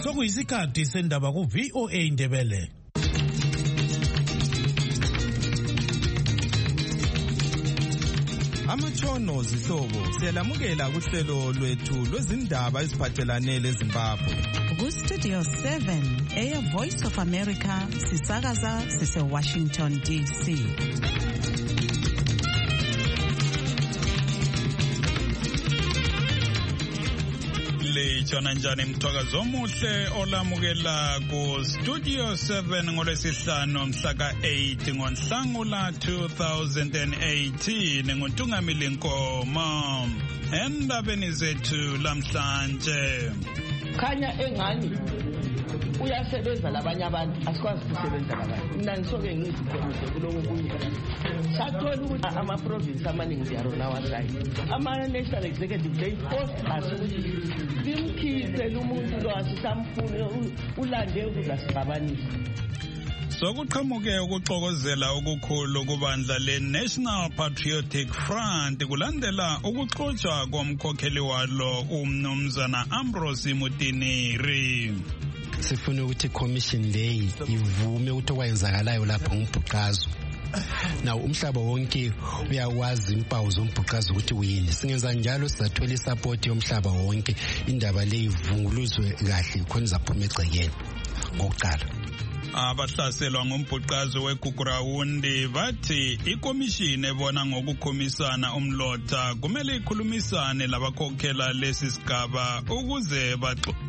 Sokuyisikhathi sendaba ku VOA Indebele. Amatshono zihlobo siyalamukela kuhlelo lwethu lwezindaba eziphathelane leZimbabwe. Ku Studio 7 Air Voice of America sisakaza sise Washington DC. Lechona njani mthwakazo omuhle olamukela ku Studio 7 ngolwesihlanu mhla ka-8 ngoNhlangula 2018 nguNtungamili Nkomo. Endabeni zethu lamhlanje. Khanya engani uyasebenza labanye abantu asikwazi ukusebenza labantu. Mina ngisoke ngizikhomise kuloku kunye. Sathola ukuthi ama-province amaningi ziyarona wasayi. Ama-national executive they forced us ukuthi bimkhiphe umuntu lo asisamfune ulande ukuza siqabanisa. Sokuqhamuke ukuxokozela okukhulu kubandla le-National Patriotic Front kulandela ukuxotshwa komkhokheli walo uMnumzana Ambrose Mutineri. Sifuna ukuthi commission leyi ivume ukuthi okwenzakalayo lapho ngumbhuqazo. Now umhlaba wonke uyawazi impawu zombhuqazo ukuthi uyini. Singenza njalo sizathola isupport yomhlaba wonke indaba leyi ivunguluzwe kahle khona izaphuma egcekeni ngokuqala. Abahlaselwa ngombhuqazo weGugurawundi bathi ikomishini ebona ngokukhomisana umlotha kumele ikhulumisane labakhokhela lesisigaba ukuze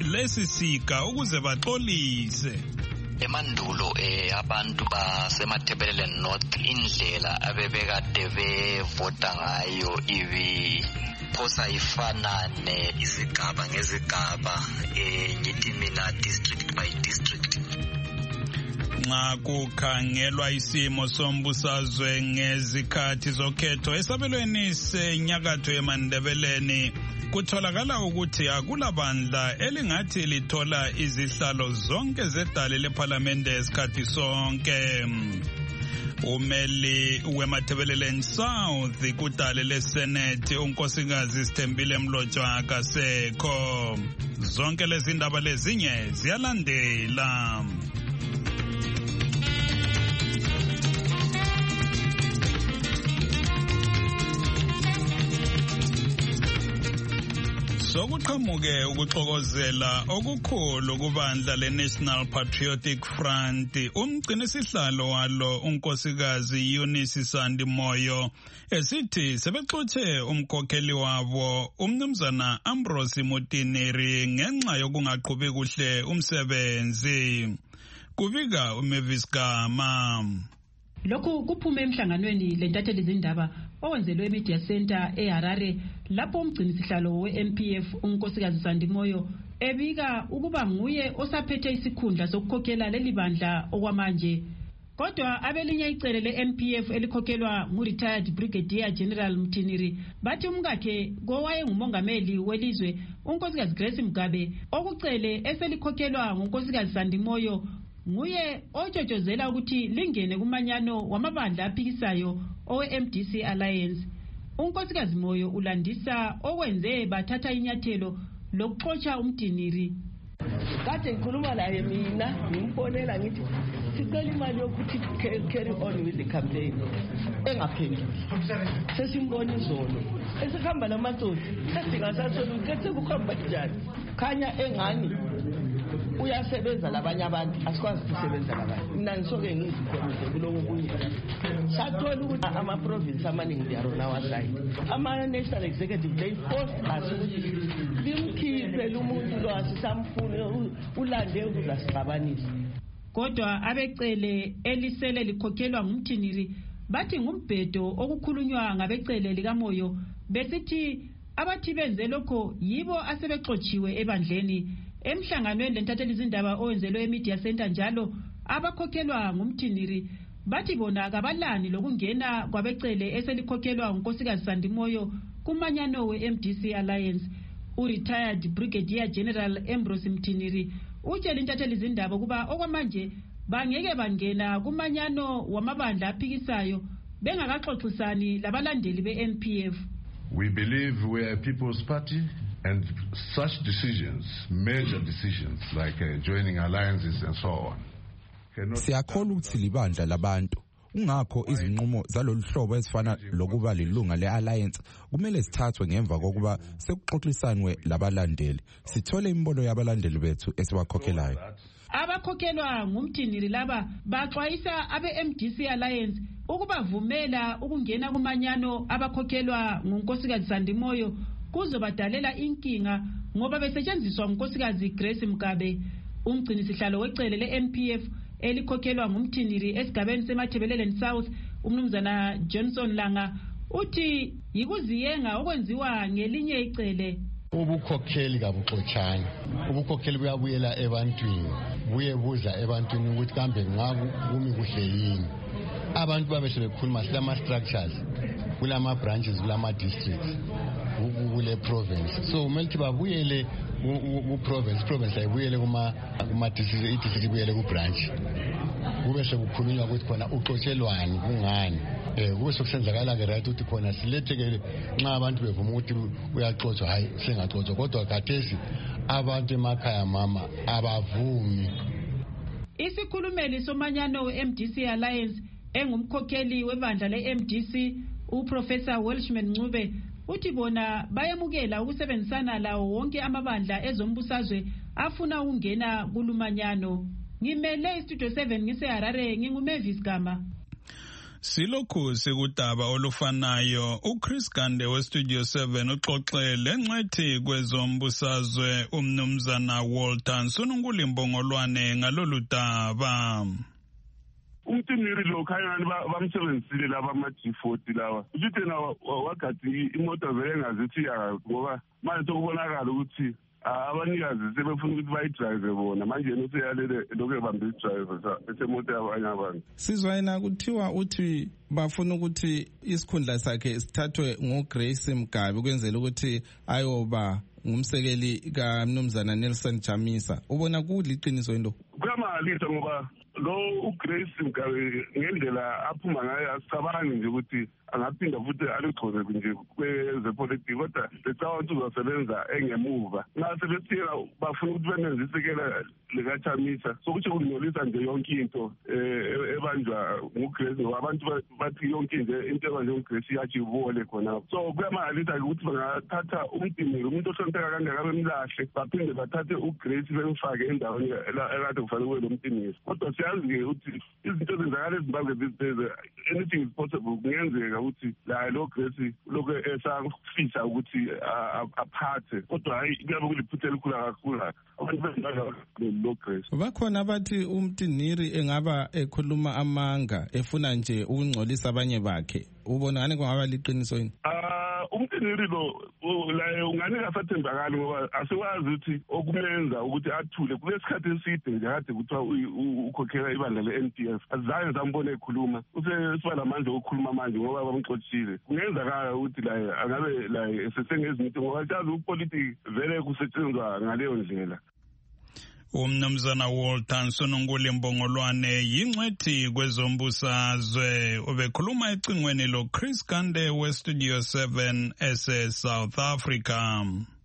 baxolise. Emandulo abantu basemaThebelele North indlela abebekade bevota ngayo phosa ifanane izigaba ngezigaba ngithi mina district by district. Nxa kukhangelwa isimo sombusazwe ngezikhathi zokhetho esabelweni senyakatho eMandebeleni kutholakala ukuthi akulabandla elingathi lithola izihlalo zonke zedale leParliament esikhathi sonke. Umeli weMathebelele South kudale leSenate unkosikazi Sithembile Mlotshwa akasekho. Zonke lezi ndaba lezinye ziyalandela. Sokuqhamuke ukuxokozela okukhulu kubandla le-National Patriotic Front umgcinisihlalo walo unkosikazi Eunice Sandi Moyo esithi sebexotshe umkhokheli wabo uMnumzana Ambrose Mutineri ngenxa yokungaqhubi kuhle umsebenzi. Kubika uMavis Gama. Lokhu kuphume emhlanganweni lentatheli zindaba owenzelwe eMedia Center eHarare lapho umgcinisihlalo we-MPF unkosikazi Sandi Moyo ebika ukuba nguye osaphethe isikhundla sokukhokhela leli bandla okwamanje. Kodwa abelinye icele le-MPF elikhokhelwa ngu-retired Brigadier General Mutineri bathi umkakhe kowayengumongameli welizwe unkosikazi Grace Mugabe okucele eselikhokhelwa ngunkosikazi Sandi Moyo nguye otshotshozela ukuthi lingene kumanyano wamabandla aphikisayo owe-MDC Alliance. Unkosikazi Moyo ulandisa okwenze bathatha inyathelo lokuxotsha uMtiniri. Kade ngikhuluma laye mina ngimfonela ngithi sicela imali yokuthi carry on with the campaign engaphenduli. Sesimbona izolo esihamba namatsotsi esingasathola ukuthi kukhamba njani. Khanya engani uyasebenza labanye abantu asikwazi ukusebenza labantu. Mina ngisoke ngizikhomise kuloku kunye. Sathola ukuthi ama-province amaningi ziyarona wasayi. Ama-national executive they forced us ukuthi bimkhiphe umuntu lo asisamfune ulande ukuza siqabanisa. Kodwa abecele elisele likhokhelwa ngumThiniri bathi ngumbhedo okukhulunywa ngabecele likaMoyo besithi abathi benze lokho yibo asebexotshiwe ebandleni. Emhlanganweni lentatheli izindaba owenzelwe eMedia Center njalo abakhokhelwa ngumThiniri bathi bona kabalani lokungena kwabecele eselikhokhelwa ngunkosikazi Sandi Moyo kumanyano we-MDC Alliance. U-retired Brigadier General Ambrose Mutineri utshela intatheli izindaba kuba okwamanje bangeke bangena kumanyano wamabandla aphikisayo bengakaxoxisani labalandeli be-NPF. We believe we are a people's party And such decisions, major decisions like joining alliances and so on, siyakholwa ukuthi libandla labantu. Ungakho izinqumo zalolu hlobo ezifana lokuba lilunga le-alliance kumele sithathwe ngemva kokuba sekuxoxisanwe labalandeli. Sithole imbono yabalandeli bethu esibakhokhelayo. Abakhokhelwa ngumthiniri laba baxwayisa abe-MDC Alliance ukubavumela ukungena kumanyano abakhokhelwa ngunkosikazi Sandimoyo kuzobadalela inkinga ngoba besetshenziswa ngunkosikazi Grace Mgabe. Umgcinisihlalo wecele le-MPF elikhokhelwa ngumthiniri esigabeni semathebeleleni South umnumzana Johnson Langa uthi yikuziyenga okwenziwa ngelinye icele. Ubukhokheli kabuxotshana, ubukhokheli buyabuyela ebantwini, buyebuza ebantwini ukuthi kambe ngakumi kuhle yini. Abantu babe sebekhuluma silama structures, kulama branches, kulama districts, kule province. So kumele babuyele province ayibuyele kuma district, idistrict ibuyele ku branch. Kube sekukhulunywa ukuthi khona uxotshelwani kungani. Kube sokusenzakala ke right ukuthi khona siletheke nxa abantu bevuma ukuthi uyaxotsha hayi sengaxotsha kodwa khathesi abantu emakhaya mama abavumi. Isikhulumeli somanyano we-MDC Alliance engumkhokheli webandla le-MDC uProfessor Welshman Ncube uthi bona bayamukela ukusebenzisana lawo wonke amabandla ezombusazwe afuna ukungena kulumanyano. Ngimele iStudio 7 ngise-Harare nginguMavis Gama. Silokhu sikudaba olufanayo uChris Gande weStudio 7 uxoxele ngcwethi kwezombusazwe umnumzana Walter Nsonunguli Mbongolwane ngalolu daba. Umthiniri lo khayani bamsebenzisile laba ama-G40 lawa. Uthi na wagathi imoto vele ngazithi ngoba manje sokubonakala ukuthi abanikazi sebefuna ukuthi bayidrive bona manje useyalele lokho ebambe idrive esemoto yabanye abantu. Sizwa yena kuthiwa uthi bafuna ukuthi isikhundla sakhe sithathwe ngoGrace Mgabe kwenzela ukuthi ayoba ngumsekeli kaMnumzana Nelson Chamisa. Ubona kuliqiniso into? Kuyamalisa ngoba lo uGrace Mgabe ngendlela aphuma ngayo asicabangi nje ukuthi angaphinda futhi aligcoze nje kwezepolitiki kodwa lecabanga ukuthi uzosebenza engemuva. Nxa sebethika bafuna ukuthi benenze isekela likaChamisa sokuthi kunolisa nje yonke into ebanjwa nguGrace ngoba abantu bathi yonke into ebanjwe nguGrace iyajibole khona. So kuyamalisa ukuthi bangathatha umdimiri umuntu ohlonipheka kangaka bemlahle baphinde bathathe uGrace bemfake endaweni ekade kufanele kube lo mdimiri. Kodwa siyazi-ke ukuthi izinto ezenzakala eZimbabwe these days anything is possible. Kungenzeka ukuthi la lo Grace lokho esafisa ukuthi aphathe kodwa hayi kuyabe kuliphutha elikhulu kakhulu abantu benza lo Grace. Bakhona abathi umtiniri engaba ekhuluma amanga efuna nje ukungcolisa abanye bakhe. Ubona ngani kungaba liqiniso yini? Umtiniri lo la ungane kasathembakali ngoba asiwazi ukuthi okumenza ukuthi athule kulesikhathi eside nje kade kuthiwa ukhokhela ibandla le-NPF azange sambone ekhuluma usesiba lamandla okukhuluma manje ngoba bamxotshile. Kungenzakala ukuthi la angabe la esesengezinto ngoba siyazi upolitiki vele kusetshenzwa ngaleyo ndlela. Umnumzana Walter Nsonunguli Mbongolwane yingcwethi kwezombusazwe ubekhuluma ecingweni lo Chris Gande weStudio 7 ese South Africa.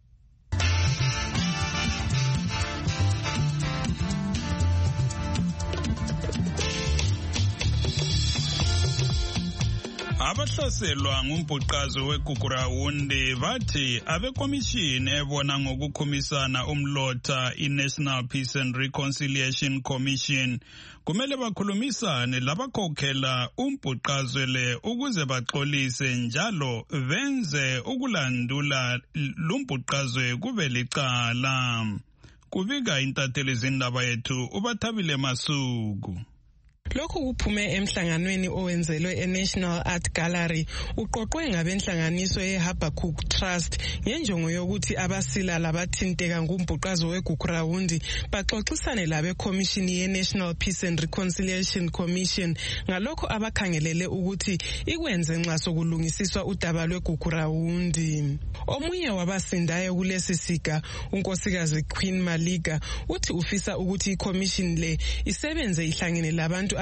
Abahlaselwa ngumbhuqazo weGugurawundi bathi abekomishini ebona ngokukhumisana umlotha iNational Peace and Reconciliation Commission kumele bakhulumisane labakhokhela umbhuqazwe le ukuze baxolise njalo benze ukulandula lumbhuqazwe kube licala. Kubika intatheli zindaba yethu uBathabile Masuku. Lokhu kuphume emhlanganweni owenzelwe eNational Art Gallery uqoqwe ngabenhlanganiso yeHabakkuk Trust ngenjongo yokuthi abasila labathinteka ngumbhuqazo weGugurawundi baxoxisane labekomishini yeNational Peace and Reconciliation Commission ngalokho abakhangelele ukuthi ikwenze nxa sokulungisiswa udaba lweGugurawundi. Omunye wabasindayo kulesi siga unkosikazi Queen Maliga uthi ufisa ukuthi ikomishini le isebenze ihlangene labantu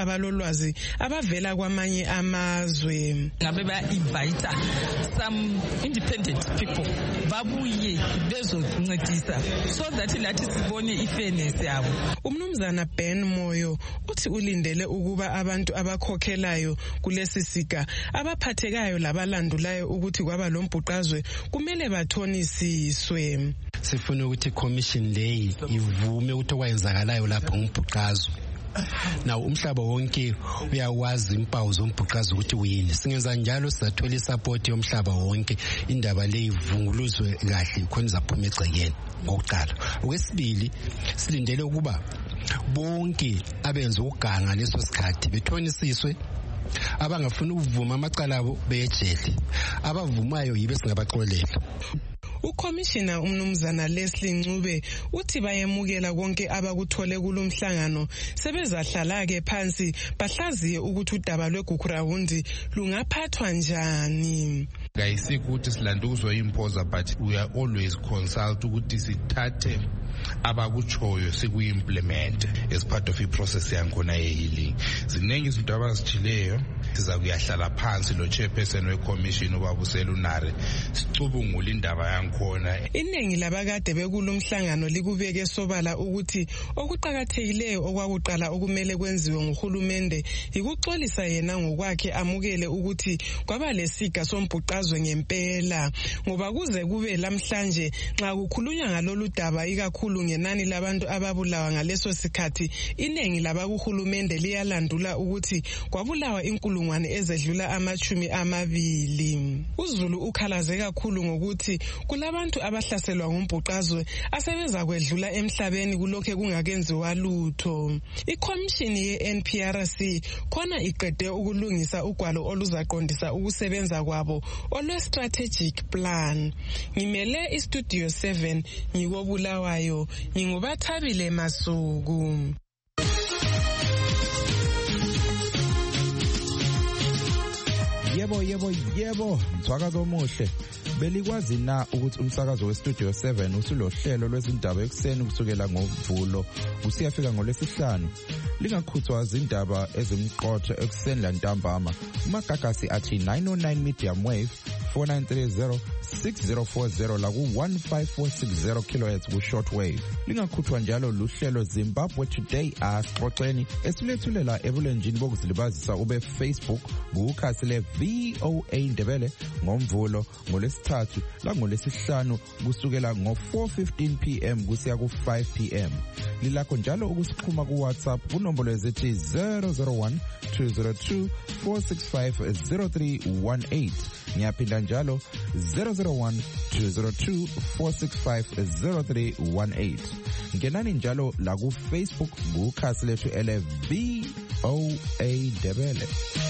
abalolwazi abavela kwamanye amazwe. Ngabe ba-invite some independent people babuye bezoncedisa so that lathi sibone i-fairness yabo. Umnumzana Ben Moyo uthi ulindele ukuba abantu abakhokhelayo kulesi siga abaphathekayo labalandulayo ukuthi kwaba lombhuqazwe kumele bathonisiswe. Sifuna ukuthi i-commission leyi ivume ukuthi okwenzakalayo lapho ngumbhuqazwe. Now umhlaba wonke uyawazi impawu zombhuqazwe ukuthi uyini. Singenza njalo sizathola isupport yomhlaba wonke indaba le ivunguluzwe kahle khona izaphuma egcekeni ngokuqala. Okwesibili silindele ukuba bonke abenza ukuganga leso sikhathi bethonisiswe. Abangafuna ukuvuma amacala abo beyejele. Abavumayo yibe singabaxolela. Ukhomishina umnumzana Leslie Ncube uthi bayemukela konke abakuthole kulomhlangano sebezahlala ke phansi bahlaziye ukuthi udaba lweGukurawundi lungaphathwa njani. Kayisikho ukuthi silanda ukuzoyimpoza but we are always consult ukuthi sithathe abakuchoyo sikuyimplement as part of i-process yakhona ye-healing. Ziningi izinto abazithileyo siza kuyahlala phansi lo chairperson we-commission obabuselunare sicubungula indaba yakhona. Iningi labakade bekulomhlangano likubeke sobala ukuthi okuqhakathekileyo okwakuqala okumele kwenziwe nguhulumende ikuxolisa yena ngokwakhe amukele ukuthi kwaba lesiga sombhuqazwe ngempela ngoba kuze kube lamhlanje nxa kukhulunywa ngalolu daba ikakhulu ngenani labantu ababulawa ngaleso sikhathi iningi labakuhulumende liyalandula ukuthi kwabulawa inkulungwane ezedlula 20. uZulu ukhalaze kakhulu ngokuthi kulabantu abahlaselwa ngumbhuqazwe asebeza kwedlula emhlabeni kulokho kungakenziwa lutho. Ikhomishini ye-NPRC khona iqede ukulungisa ugwalo oluzaqondisa ukusebenza kwabo olwe-strategic plan. Ngimele istudio 7 ngikobulawayo Ngingubathabile Masuku. Yebo, mthwakazo omuhle. Belikwazi na ukuthi umsakazo weStudio 7 usulohlelo lwezindaba ekseni kusukela ngoMvulo usiyafika ngoLwesihlanu. Lingakhuthwa izindaba ezimqotho ekseni lantambama. Umagagasi athi 909 medium wave 4930 6040 la ku 15460 kHz ku shortwave. Lingakhuthwa njalo luhlelo Zimbabwe Today asixoxeni esilethulela ebulenjini bokuzilibazisa ube Facebook bukhasi le VOA Ndebele ngoMvulo ngoLesithathu la ngoLesihlanu kusukela ngo4:15 PM kusiya ku5 PM. Lilakho njalo ukusikhuma ku WhatsApp kunombolo ezithi 001 202 465 0318. Ngiyaphinda njalo 001 202 465 0318. Ngenani njalo la ku Facebook bukhasi lethu ele VOA Ndebele.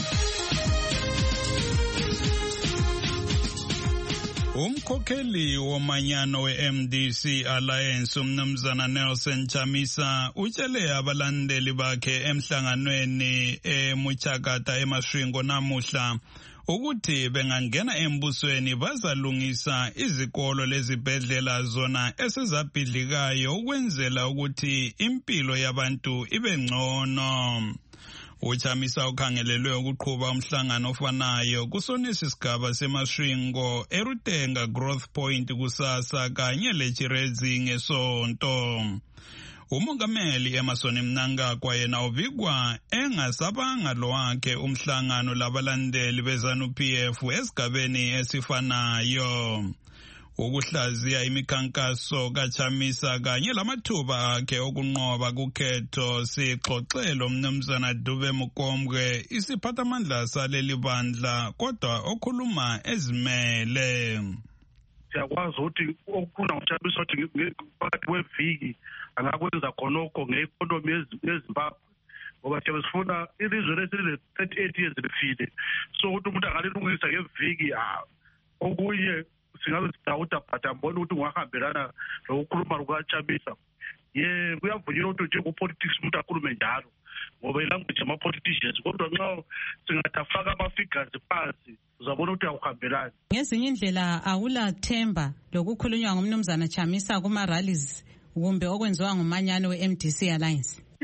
Umkhokheli womanyano we-MDC Alliance umnumzana Nelson Chamisa utshele abalandeli bakhe emhlanganweni eMuchakata eMashwingo namuhla ukuthi bengangena embusweni bazalungisa izikolo lezibhedlela zona esezabhidlikayo ukwenzela ukuthi impilo yabantu ibe ngcono. Uchamisa ukhangelelwe ukuqhuba umhlangano ofanayo kusonesi sigaba seMashwingo eRutenga Growth Point kusasa kanye leChirezi ngesonto. Umongameli Emerson Mnangagwa yena ubikwa engasabanga lo wakhe umhlangano labalandeli beZANU-PF esigabeni esifanayo. Ukuhlaziya imikhankaso kaChamisa kanye lamathuba akhe okunqoba kukhetho sixoxelo umnumzana Dube Mukombwe isiphathamandla saleli bandla kodwa okhuluma ezimele. Siyakwazi ukuthi okukhona uChamisa ukuthi phakathi kweviki angakwenza khonokho ngeekonomi yeZimbabwe ngoba sifuna ilizwe lesile 38 years lifile so ukuthi umuntu angalilungisa ngeviki okunye singabe sidawuda but ambona ukuthi ungahambelana lokukhuluma kukaChamisa. Kuyavunyelwa ukuthi njengopolitics umuntu akhulume njalo ngoba ilanguage yama-politicians kodwa nxa singathafaka ama-figures phansi uzabona ukuthi awuhambelani. Ngezinye indlela awulathemba lokukhulunywa ngumnumzana Chamisa kuma-rallies kumbe okwenziwa ngumanyano we-MDC Alliance?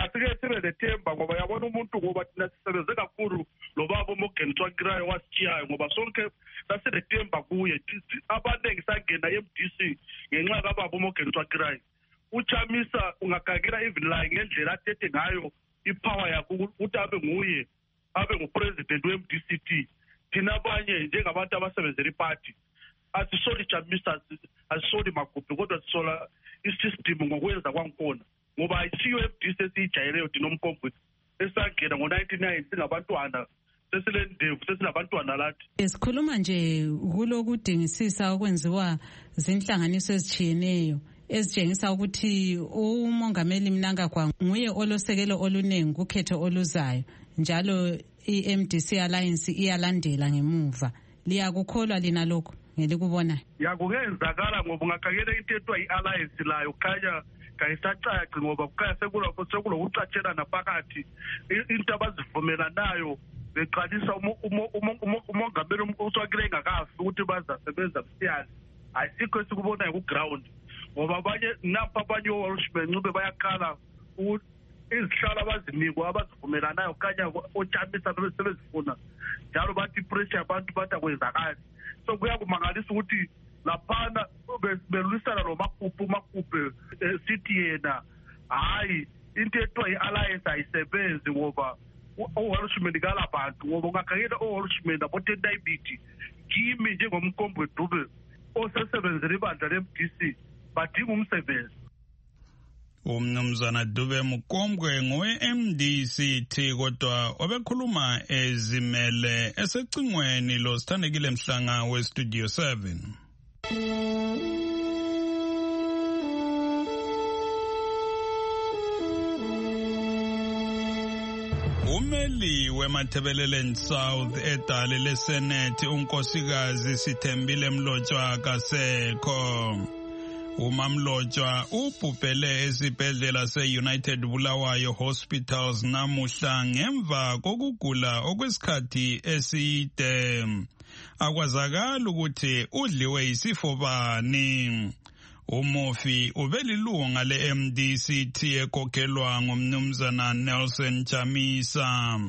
asike sibe lethemba ngoba yabona umuntu ngoba thina sisebenze kakhulu lo baba uMorgan Tsvangirai wasitshiyayo ngoba sonke sasilethemba kuye. Abaningi sangena eMDC ngenxa kababa uMorgan Tsvangirai. uChamisa ungagagela even la ngendlela athethe ngayo ipower yakho ukuthi abe nguye abe ngupresident weMDCT. Thina abanye njengabantu abasebenzela iparty asisoli Chamisa asisoli Magubhe kodwa sisola isystem ngokwenza kwankona ngoba ayisiyo eMDC esijayeleyo thina umkhombo esangena ngo99 singabantwana sesilendevu sesilabantwana lathi. Esikhuluma nje kulokudingisisa okwenziwa zinhlanganiso ezichiyeneyo ezitshengisa ukuthi umongameli Mnangagwa nguye olosekelo olunengi kukhetho oluzayo njalo iMDC Alliance iyalandela ngemuva. Liyakukholwa lina lokho ngelikubona? Yakungenzakala ngoba ungakakela into etwa iAlliance layo khanya kayisacaci ngoba kukhanya sekulokucatshelana phakathi into abazivumelanayo beqalisa umongameli uSwakile engakafi ukuthi bazasebenza msiyazi. Ayisikho esikubonayo ku-ground ngoba abanye napha abanye oWalshman ncube bayakhala ukuthi izihlalo abazinikwa abazivumelanayo kanya oChamisa sebezifuna njalo bathi pressure abantu bathi akwenzakali. So kuyakumangalisa ukuthi laphana belwisana noMagubhe sithi yena hayi into etwa iAlliance ayisebenzi ngoba oWalshman kalabantu ngoba ungakayela oWalshman abotendayibiti kimi njengomkhombo Dube osebenzela ibandla leMDC badinga umsebenzi. Umnumzana Dube Mukombwe ngowe-MDCT kodwa obekhuluma ezimele esecingweni lo Sithandekile Mhlanga weStudio 7. Umeli weMatabeleland South edale leSenate unkosikazi Sithembile Mlotshwa kasekho. UMamlotshwa ubhubhele esibhedlela se-United Bulawayo Hospitals namuhla ngemva kokugula okwesikhathi eside. Akwazakala ukuthi udliwe isifo bani. Umufi ubelilunga le-MDCT ekhokhelwa ngumnumzana Nelson Chamisa.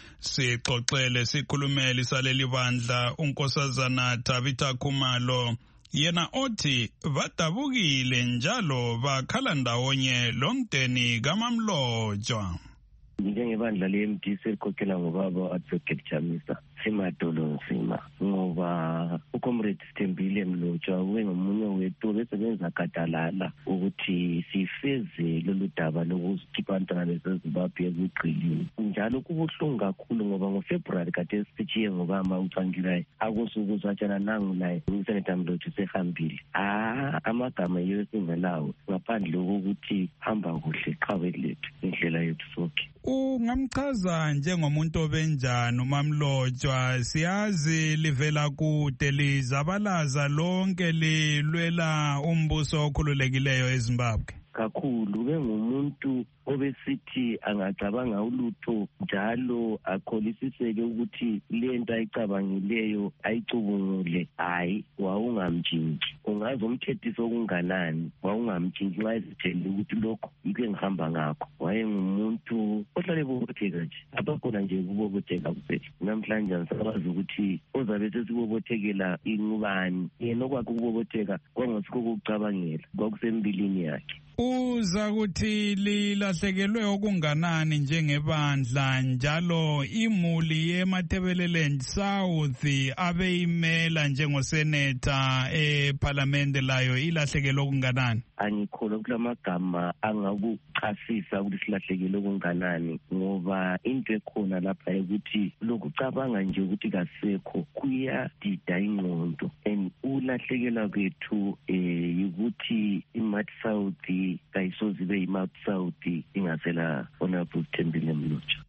Sixoxele sikhulumeli saleli bandla unkosazana Tabitha Khumalo yena othi badabukile njalo bakhala ndawonye lomdeni kaMamlotshwa. Njengebandla le-MDC elikhokhela ngobaba Advocate Chamisa simadolo nsima ngoba uComrade Sithembile Mlotshwa ngomunye wethu besebenza gadalala ukuthi sifeze lolu daba lokuzikhipha abantwana beseZimbabwe ebuqilini. Njalo kubuhlungu kakhulu ngoba ngoFebruary kade sitshiye ngobama uTsvangirai akusuku zwatshana nangu naye uSenator Mlotshwa sehambile. Amagama yesingelawo ngaphandle kokuthi hamba kuhle qhawe lethu indlela yethu sonke. Ungamchaza njengomuntu obenjani uMamlotshwa? Siyazi livela kude lizabalaza lonke lilwela umbuso okhululekileyo eZimbabwe. Kakhulu bengumuntu obesithi angacabanga ulutho njalo akholisiseke ukuthi lento ayicabangileyo ayicubungule hayi wawungamtshintshi. Ungazomthethisa okunganani wawungamtshintshi nxa esitshela ukuthi lokho yikho engihamba ngakho. Wayengumuntu ohlale bobotheka nje abakhona nje kubobotheka kuphela. Namhlanje asabazi ukuthi ozabe sesibobothekela ingubani yena okwakhe ukubobotheka kwangasikho ukucabangela kwakusembilini yakhe. Uza kuthi lilahlekelwe okunganani njengebandla njalo imuli yeMatabeleland South abeyimela njengosenator eParliament layo ilahlekelwe okunganani? Angikholwa ukuthi amagama angakuchasisa ukuthi silahlekelwe okunganani ngoba into ekhona lapha ukuthi lokucabanga nje ukuthi kasekho kuyadida ingqondo and ulahlekelwa kwethu ukuthi iMat South kayisozibe iMat South ingasela Honorable Sithembile Mlotshwa.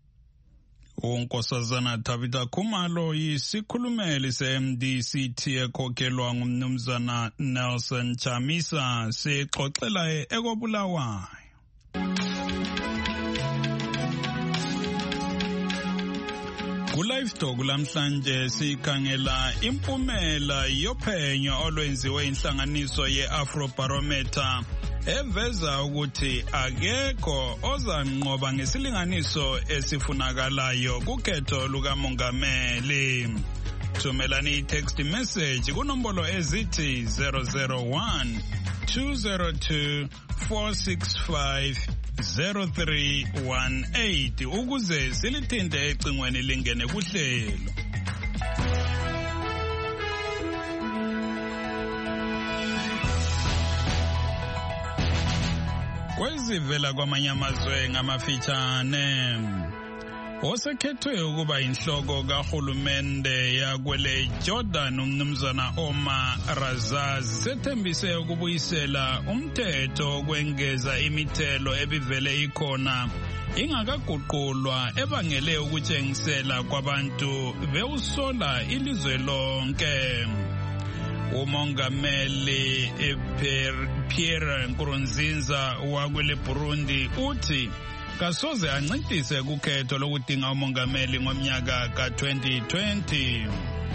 Unkosazana Tabitha Khumalo yisikhulumeli se-MDCT ekhokhelwa ngumnumzana Nelson Chamisa sixoxela ekobulawayo. Ku-Livestock lamhlanje sikhangela impumela yophenyo olwenziwe inhlanganiso ye-Afrobarometer eveza ukuthi akekho ozanqoba ngesilinganiso esifunakalayo kukhetho lukamongameli. Thumelani i-text message kunombolo ezithi 001 202 465 0318 ukuze silithinte ecingweni lingene kuhlelo. Kwezivela kwamanye amazwe ngamafitshane. Osekhethwe ukuba inhloko kahulumende yakwele Jordan umnumzana Omar Razaz sethembise ukubuyisela umthetho kwengeza imithelo ebivele ikhona ingakaguqulwa ebangele ukutshengisela kwabantu bewusola ilizwe lonke. Umongameli Pierre Nkurunziza wakwele Burundi uthi kasoze ancintise kukhetho lokudinga umongameli ngomnyaka ka-2020.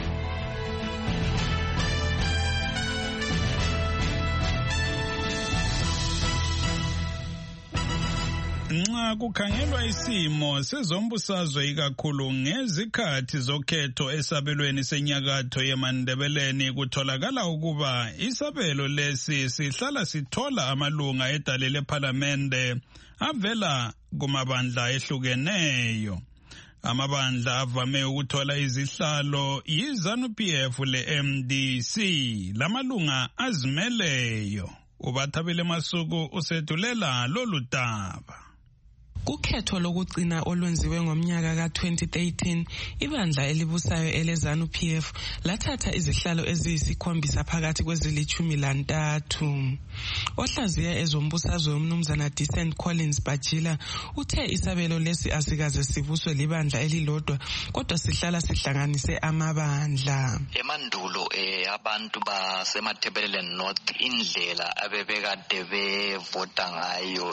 Nxa kukhangelwa isimo sezombusazwe ikakhulu ngezikhathi zokhetho esabelweni senyakatho yemandebeleni kutholakala ukuba isabelo lesi sihlala sithola amalunga edale lephalamende avela kumabandla ehlukeneyo. Amabandla avame ukuthola izihlalo yiZANU-PF le-MDC lamalunga azimeleyo. Ubathabile Masuku usethulela lolu daba. Kukhetho lokugcina olwenziwe ngomnyaka ka-2013, ibandla elibusayo eleZANU-PF lathatha izihlalo eziyisikhombisa phakathi kwezili-13. Ohlaziya ezombusazwe umnumzana Decent Collins Bajila uthe isabelo lesi asikaze sibuswe libandla elilodwa kodwa sihlala sihlanganise amabandla. Emandulo abantu basemathebeleleni North indlela abebekade bevota ngayo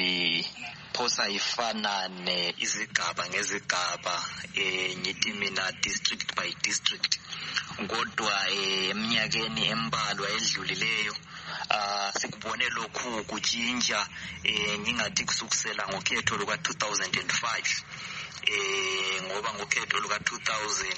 phosa ifanane izigaba ngezigaba ngithi mina district by district, kodwa eminyakeni embalwa edlulileyo sikubone lokhu kutshintsha ngingathi kusukisela ngokhetho luka 2005 ngoba ngokhetho luka 2000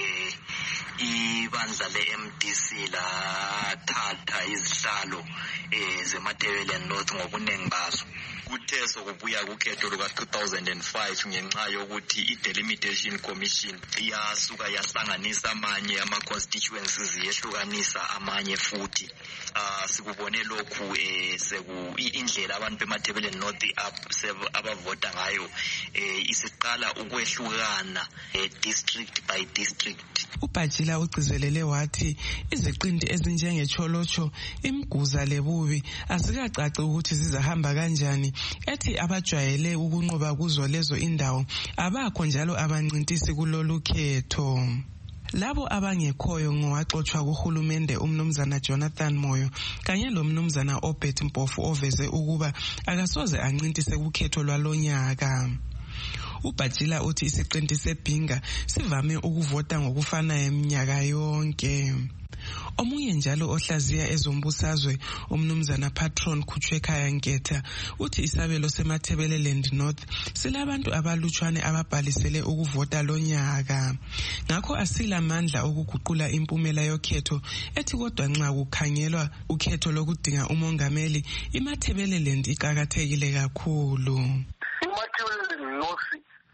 ibandla le-MDC lathatha izihlalo zemathebeleni North ngobuningi bazo. Kuthe sokubuya kukhetho luka 2005 ngenxa yokuthi i-Delimitation Commission iyasuka yahlanganisa amanye ama-constituencies yehlukanisa amanye futhi. Sikubone lokhu indlela abantu bemathebeleni North abavota ngayo isiqala ukwehlukana district by district. uBhajila ugcizelele wathi iziqindi ezinjengecholocho, imguza lebubi azikacaci ukuthi zizahamba kanjani, ethi abajwayele ukunqoba kuzo lezo indawo abakho njalo abancintisi kulolu khetho. Labo abangekhoyo ngowaxoxwa kuhulumende umnumzana Jonathan Moyo kanye lomnumzana Obert Mpofu oveze ukuba akasoze ancintise kukhetho lwalonyaka. uBhajila uthi isiqinti sebhinga sivame ukuvota ngokufanayo eminyaka yonke. Omunye njalo ohlaziya ezombusazwe umnumzana Patron Kuchwekhaya Nketha uthi isabelo semathebeleland North silabantu abalutshwane ababhalisele ukuvota lonyaka, ngakho asilamandla ukuguqula impumela yokhetho, ethi kodwa nxa kukhangelwa ukhetho lokudinga umongameli imathebeleland iqakathekile kakhulu. Imathebeleland North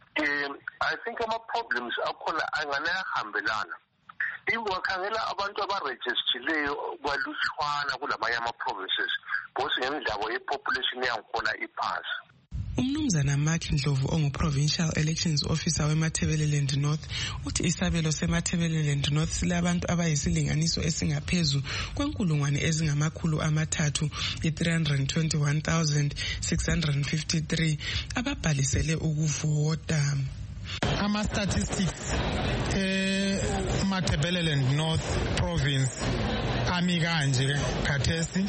I think ama-problems akhona anganayahambelana. Wakhangela abantu abarejistileyo kwalutshwana kulamanye ama-provinces bose ngendaba ye-population yangikhona iphansi. Umnumzana Mark Ndlovu ongu-Provincial Elections Officer wemathebeleland North uthi isabelo semathebeleland North silabantu abayisilinganiso esingaphezu kwenkulungwane ezingamakhulu amathathu i-321,653 ababhalisele ukuvota. Ama-statistics Mathebeleland North Province ami kanje khathesi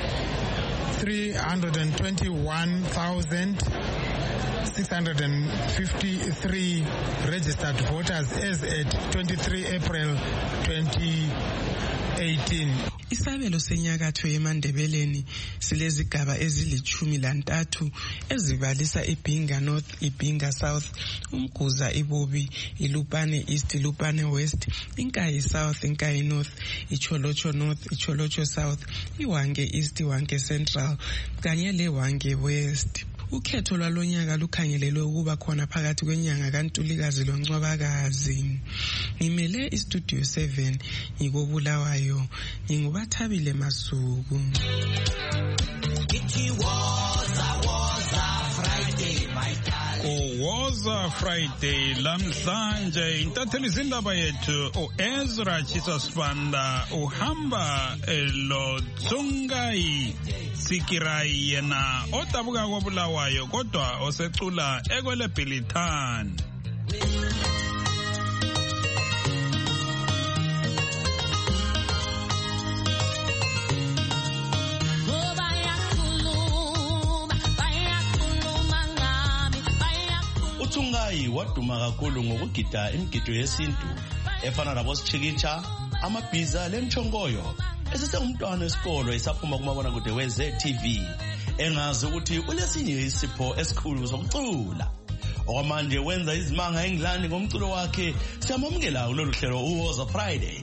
321,653 registered voters as at 23 April 2018. 18. Isabelo senyakatho yeMandebeleni silezigaba ezili13 ezibalisa iBhinga North, iBhinga South, uMguza, iBubi, iLupane East, iLupane West, iNkayi South, iNkayi North, iCholocho North, iCholocho South, iWange East, iWange Central kanye leWange West. Ukhetho lwalonyaka lukhangelelwe ukuba khona phakathi kwenyanga kaNtulikazi loNcwabakazi. Ngimele iStudio 7 ngikobulawayo, nginguBathabile Masuku. Woza Friday lamhlanje intatheli izindaba yethu uEzra Chisosfanda uhamba eloTsungai Sikirai yena odabuka kobulawayo kodwa osecula ekwele Bilithani. uTsungai waduma kakhulu ngokugida imigido yesintu efana nabo Sichikitsha, amabhiza lemchongoyo. Esesengumntwana wesikolo esaphuma kumabona kude weZTV engazi ukuthi ulesinye isipho esikhulu sokucula. Okwamanje wenza izimanga eNgilandi ngomculo wakhe. Siyamamukela kulolu hlelo uWoza Friday.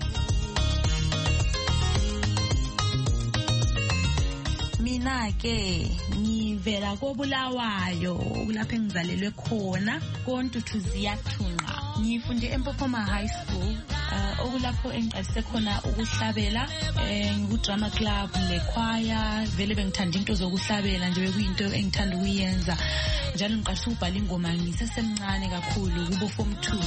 Mina ke ngivela kobulawayo kulapho engizalelwe khona koNtuthuzi yathunqa. Ngifunde eMpopoma High School okulapho engiqalise khona ukuhlabela ngiku-drama club lechoir. Vele bengithanda into zokuhlabela nje, bekuyinto engithanda ukuyenza njalo. Ngiqalise ukubhala ingoma ngisesemncane kakhulu kubo form 2.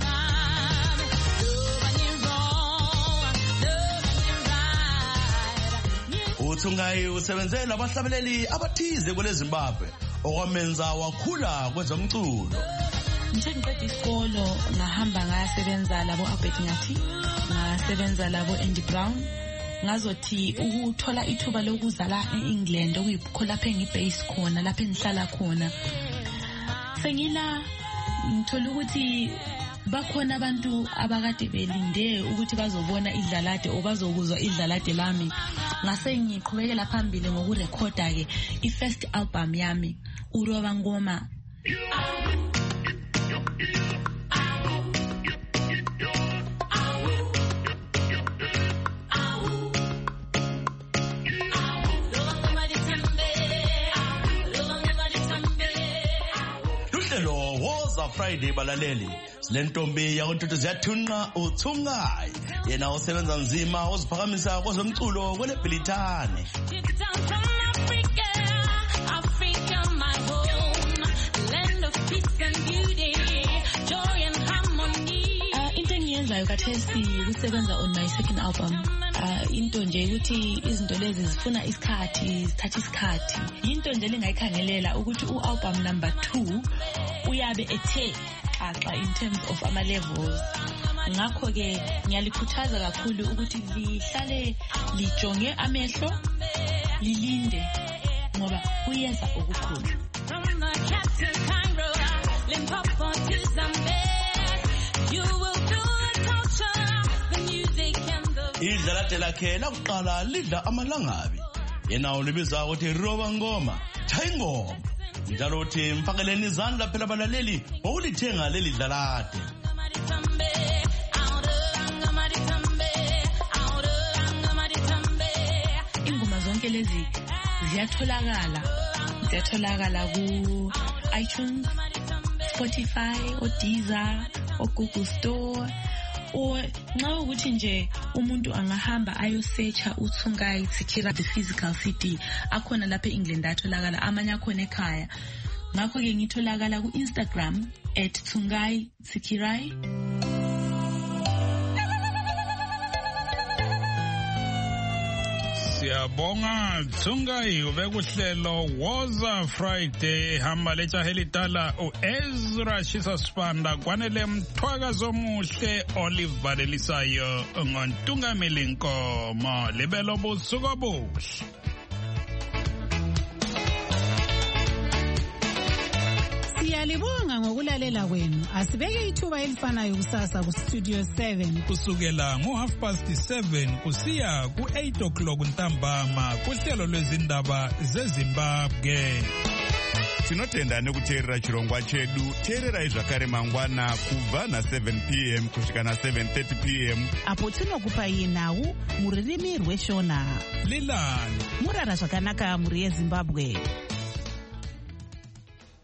uTsungai usebenzele abahlabeleli abathize kwele Zimbabwe okwamenza wakhula kwezomculo. Ngiqeda isikolo ngahamba ngasebenza labo Albert Nyathi, ngasebenza labo Andy Brown. Ngazothi ukuthola ithuba lokuzala eEngland okuyikho lapho engibase khona, lapho engihlala khona. Sengila ngithola ukuthi bakhona abantu abakade belinde ukuthi bazobona idlalade o bazokuzwa idlalade lami. Ngase ngiqhubekela phambili ngokurekhoda ke i-first album yami uRoba Ngoma. Woza Friday balaleli, silentombi yakoNtuthuzi yathunqa uTsungai yena osebenza nzima oziphakamisa kwezomculo kwele Bilithani. Into engiyenzayo kathesi kusebenza on my second album. Into nje ukuthi izinto lezi zifuna isikhathi, zithatha isikhathi. Into nje lengayikhangelela ukuthi ualbum number 2 uyabe ethe xaxa in terms of ama levels. Ngakho ke ngiyalikhuthaza kakhulu ukuthi lihlale lijonge amehlo, lilinde ngoba uyeza ukukhula. Idlalade lakhe lakuqala lidla amalangabi. Yena ulibiza ukuthi Roba Ngoma, chaya ingoma. Njalo uthi mfakeleni izandla phela balaleli ngokulithenga leli dlalade. Ingoma zonke lezi ziyatholakala ku iTunes, Spotify, oDeezer, oGoogle Store. O nxa ukuthi nje umuntu angahamba ayosearcha uTsungai Sikirai the physical CD akhona lapha eEngland, atholakala amanye akhona ekhaya. Ngakho ke ngitholakala ku Instagram @Tsungai Sikirai. Siyabonga Tsungai ubekuhlelo Woza Friday hamba lejahe litala uEzra Chisosfanda kwanele mthwakazo omuhle olivalelisayo ngontungameli Nkomo libelo busuku obuhle. Siyalibonga Siyabonga ngokulalela kwenu. Asibeke ithuba elifanayo kusasa ku Studio 7 kusukela ngo7:30 kusiya ku8 ntambama kuhlelo lwezindaba zeZimbabwe. Tinotenda nekuteerera chirongwa chedu. Teererai zvakare mangwana kubva na7 p.m. kusvika na7:30 p.m. apo tinokupai nhau muririmi rweshona. Lilani murara zvakanaka muri yeZimbabwe.